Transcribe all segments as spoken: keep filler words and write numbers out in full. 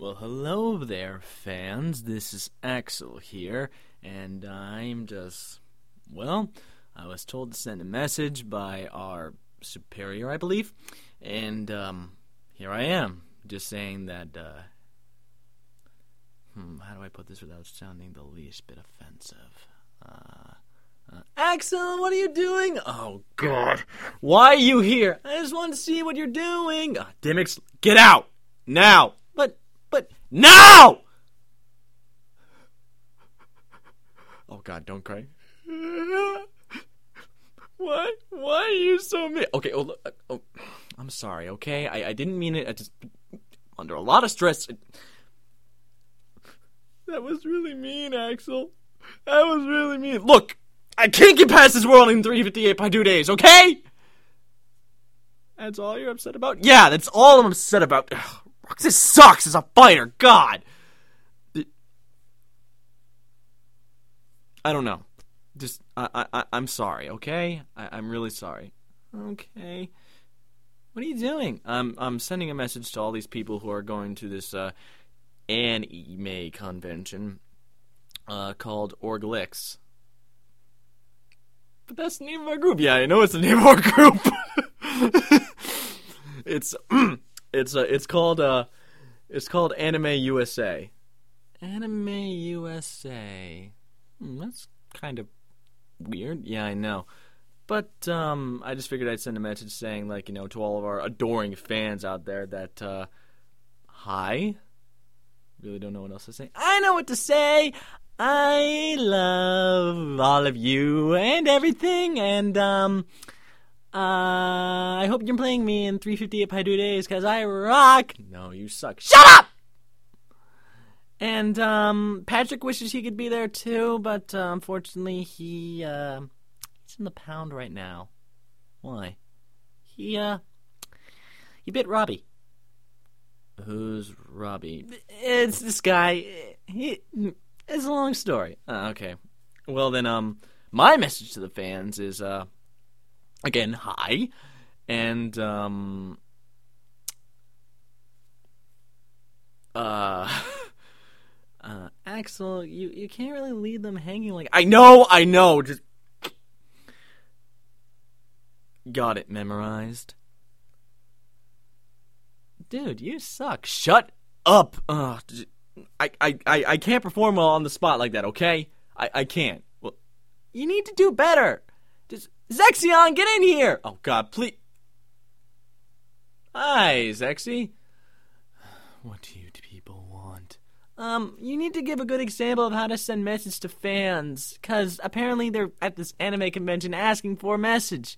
Well, hello there, fans. This is Axel here, and I'm just, well, I was told to send a message by our superior, I believe, and um, here I am, just saying that, uh, hmm, how do I put this without sounding the least bit offensive? Uh, uh, Axel, what are you doing? Oh, God, why are you here? I just want to see what you're doing. Uh, Dimmicks, get out, now. But, but, now! Oh, God, don't cry. Why? Why are you so mean? Okay, oh, look, oh, I'm sorry, okay? I, I didn't mean it. I just, under a lot of stress. It... That was really mean, Axel. That was really mean. Look, I can't get past this world in three fifty-eight by two days, okay? That's all you're upset about? Yeah, that's all I'm upset about. Ugh, Roxas sucks as a fighter, God! I don't know. Just, I, I, I'm sorry, okay? I, I'm really sorry. Okay. What are you doing? I'm, I'm sending a message to all these people who are going to this, uh, anime convention, uh, called Orglix. But that's the name of our group. Yeah, I know it's the name of our group. it's, it's, uh, it's called, uh, it's called Anime U S A. Anime U S A. Hmm, that's kind of weird. Yeah, I know. But, um, I just figured I'd send a message saying, like, you know, to all of our adoring fans out there that, uh, hi. Really don't know what else to say. I know what to say! I love all of you and everything, and, um, uh, I hope you're playing me in three fifty-eight by two days, because I rock! No, you suck. Shut up! And, um, Patrick wishes he could be there too, but, uh, unfortunately, he, uh, he's in the pound right now. Why? He, uh, he bit Robbie. Who's Robbie? It's this guy. He, it's a long story. Uh, okay. Well, then, um, my message to the fans is, uh, again, hi. And, um, uh... Uh, Axel, you, you can't really leave them hanging like... I know, I know, just... Got it memorized. Dude, you suck. Shut up! Ugh, I, I, I, I can't perform well on the spot like that, okay? I, I can't. Well, you need to do better. Just... Zexion, get in here! Oh, God, please... Hi, Zexy. What do you people want? Um, you need to give a good example of how to send message to fans, because apparently they're at this anime convention asking for a message.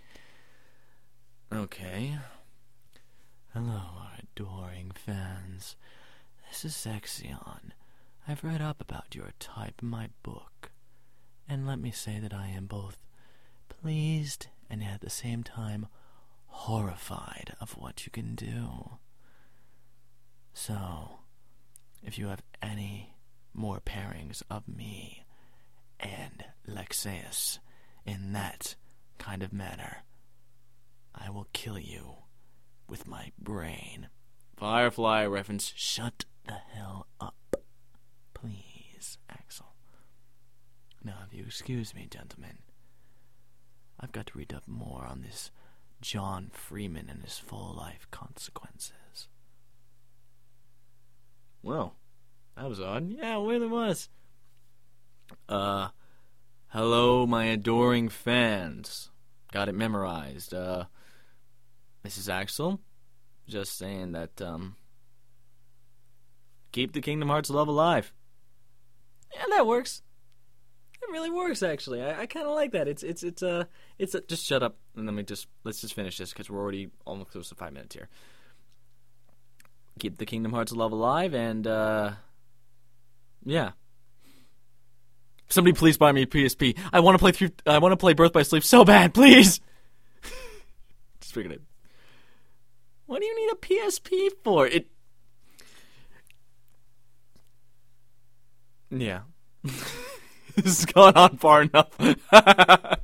Okay. Hello, our adoring fans. This is Zexion. I've read up about your type in my book, and let me say that I am both pleased and at the same time horrified of what you can do. So... if you have any more pairings of me and Lexaeus in that kind of manner, I will kill you with my brain. Firefly reference. Shut the hell up. Please, Axel. Now, if you excuse me, gentlemen, I've got to read up more on this John Freeman and his full life consequences. Well, that was odd. Yeah, it really was. Uh, hello, my adoring fans. Got it memorized. Uh, this is Axel. Just saying that, um, keep the Kingdom Hearts love alive. Yeah, that works. It really works, actually. I, I kind of like that. It's, it's, it's, uh, it's, uh, just shut up and let me just, let's just finish this because we're already almost close to five minutes here. Keep the Kingdom Hearts love alive, and, uh, yeah. Somebody please buy me a P S P. I want to play through, I want to play Birth by Sleep so bad, please! Just figured it. What do you need a P S P for? It... Yeah. This has gone on far enough.